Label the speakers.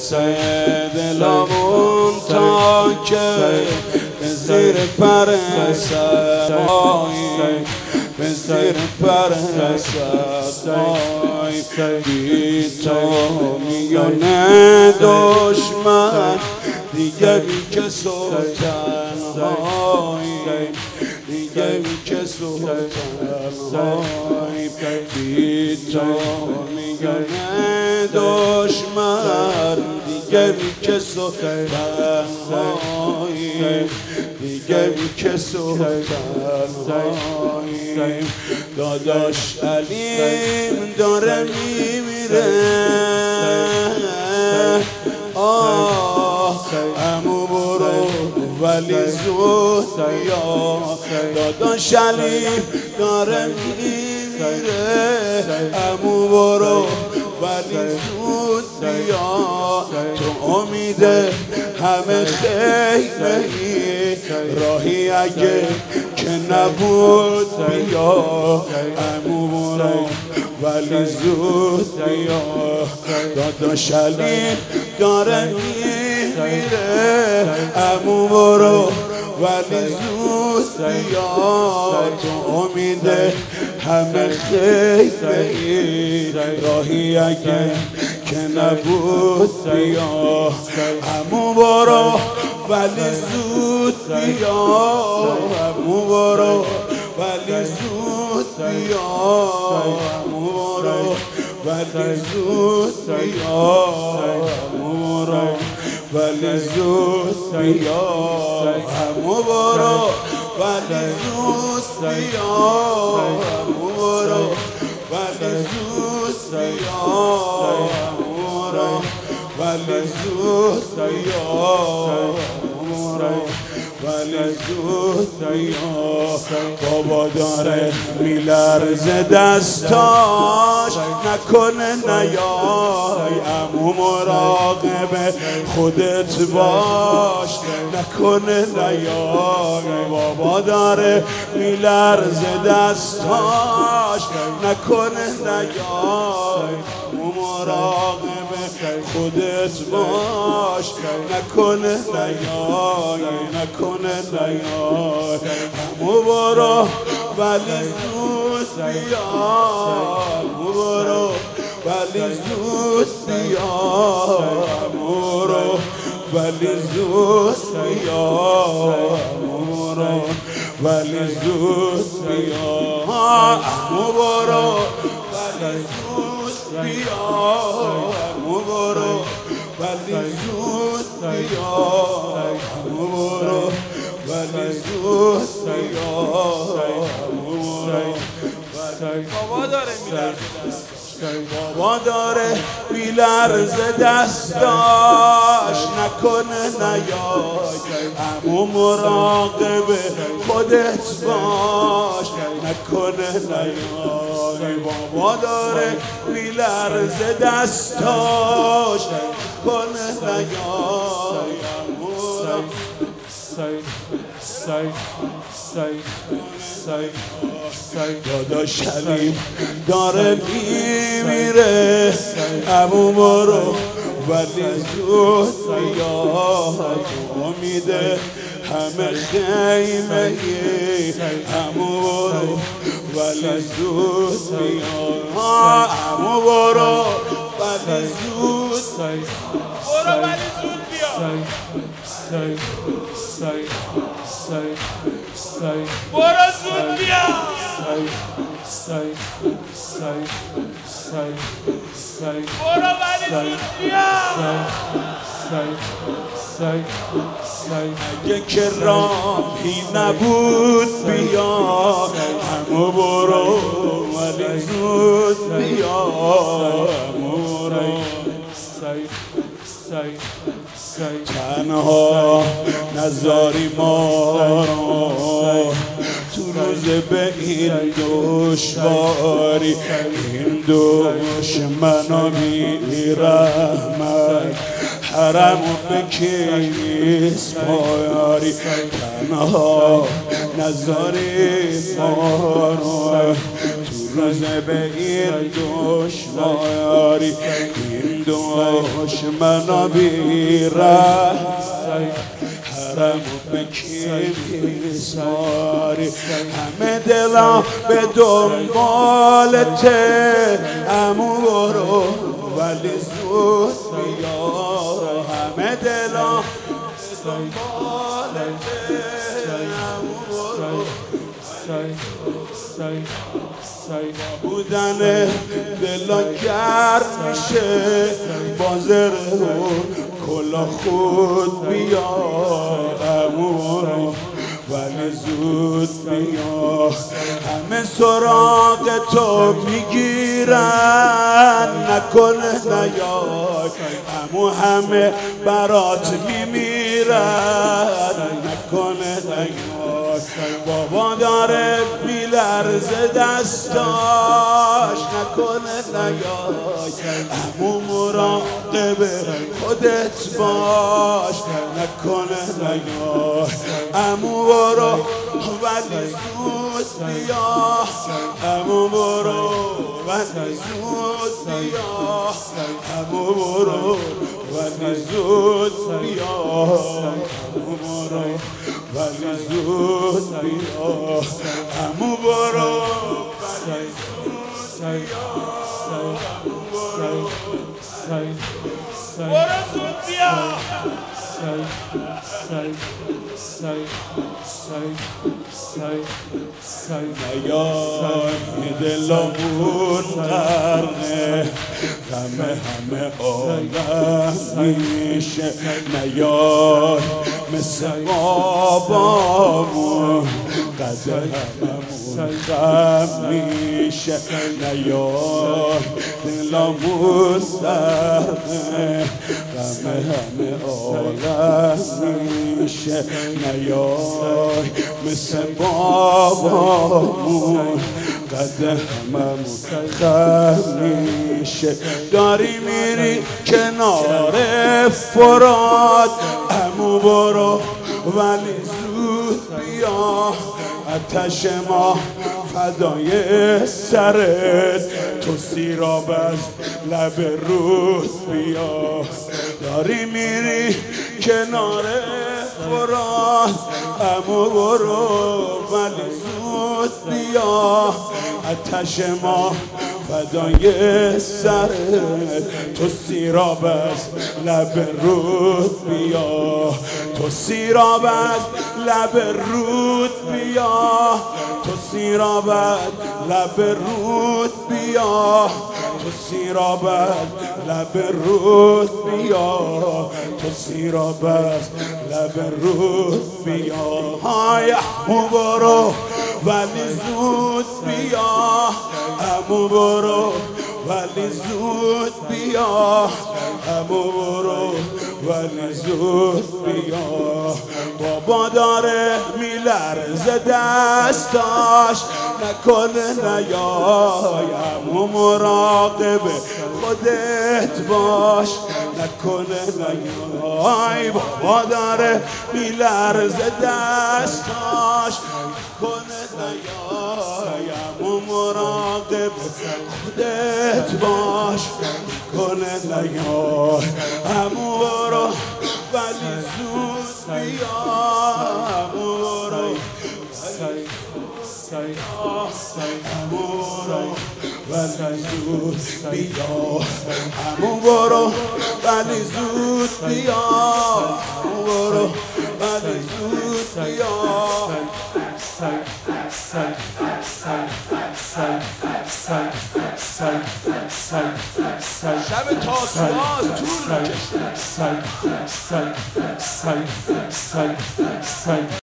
Speaker 1: دلمون تا که به زیر پر سبایی به زیر پر سبایی بی تو میونه دشمن دیگه بی کس و تنهایی دیگه بی کس و تنهایی بی تو میونه دشمن دیگه بی کس و تنهایی دیگه بی کس و تنهایی داداش علیم داره میمیره عمو برو ولی زود بیا داداش علیم داره میمیره عمو برو ولی زود بیا تو امید همه خیمه راهی اگه که نبود بیا عمو برو ولی زود بیا داداش علیم داره میمیره عمو برو ولی زود بیا تو امید همه خیمه راهی اگه که نبود بیا عمو برو ولی زود بیا عمو برو ولی زود بیا عمو برو ولی زود بیا عمو برو ولی زود بیا عمو برو ولی زود بیا عمو برو ولی زود بیا عمو برو ولی زود بیا عمو برو ولی زود بیا بابا داره میلرزه دستاش نکنه نیای عمو مراقب خودت باش نکنه نیای بابا داره میلرزه دستاش نکنه نیای عمو مراقب خودت باش نکنه نیای نکنه نیای عمو برو ولی زود بیا عمو برو ولی زود بیا عمو برو ولی زود بیا عمو برو ولی زود بیا عمو برو ولی زود بیا عمو برو ولی زود بیا عمو برو ولی زود بیا عمو برو بابا داره میلرزه بابا داره میلرزه دستاش نکنه نیای عمو مراقب خودت باش نکنه نیای بابا داره میلرزه دستاش نکنه نیای داداش علیم داره میمیره عمو برو ولی زود بیا تو امید همه خیمه عمو برو ولی زود بیا عمو برو ولی زود برو ولی زود بیا برو زود بیا برو ولی زود بیا اگه که راهی نبود بیا عمو برو ولی زود بیا عمو برو تنها نذاری ما رو تو روز به این دشواری این دشمنا بی رحمت حرمو بکیس پایاری تنها نذاری ما رو تو روز به این دشواری این دشمنا بیره حرم به کی میسپاری همه دلا به دنبالته عمو برو ولی زود بیار همه دلا به دنبالته عمو برو بودن دلا گرم میشه با زره و کلا خود بیا عمو ولی زود بیا همه سراغ تو میگیرن نکنه نیای عمو همه برات میمیرن نکنه نیای بابا داره میلرزه دستاش نکنه نیای عمو مراقب خودت باش نکنه نیای عمو برو ولی زود بیا عمو برو ولی زود بیا عمو برو ولی زود بیا عمو برو ولی زود بیا عمو برو ولی زود بیا نیای دلمون غرقه همه عالم میشه نیای مثل بابامون قد هممون خم میشه نیای دلمون غرقه همه عالم میشه نیای مثل بابامون قد هممون خم میشه داری میری کنار فرات عمو برو ولی زود بیا آتش ما فدای سرت تو سیراب از لب رود بیا داری میری کنار فرات عمو برو ولی زود بیا آتش ما فدای سرت تو سیراب از لب رود بیا تو سیراب از لب رود بیا تو سیراب از لب رود بیا تو سیراب از لب رود بیا تو سیراب از لب رود بیا های عمو برو ولی زود بیا عمو برو ولی زود بیا عمو برو ولی زود بیا بابا داره میلرزه دستاش نکنه نیای عمو مراقب خودت باش نکنه نیای بابا داره میلرزه دستاش نکنه نیای عمو مراقب خودت باش نکنه نیای عمو برو ولی زود بیا عمو برو عمو برو ولی زود بیا عمو برو ولی زود بیا عمو برو ولی زود بیا شب تاسوعاست طول میکشه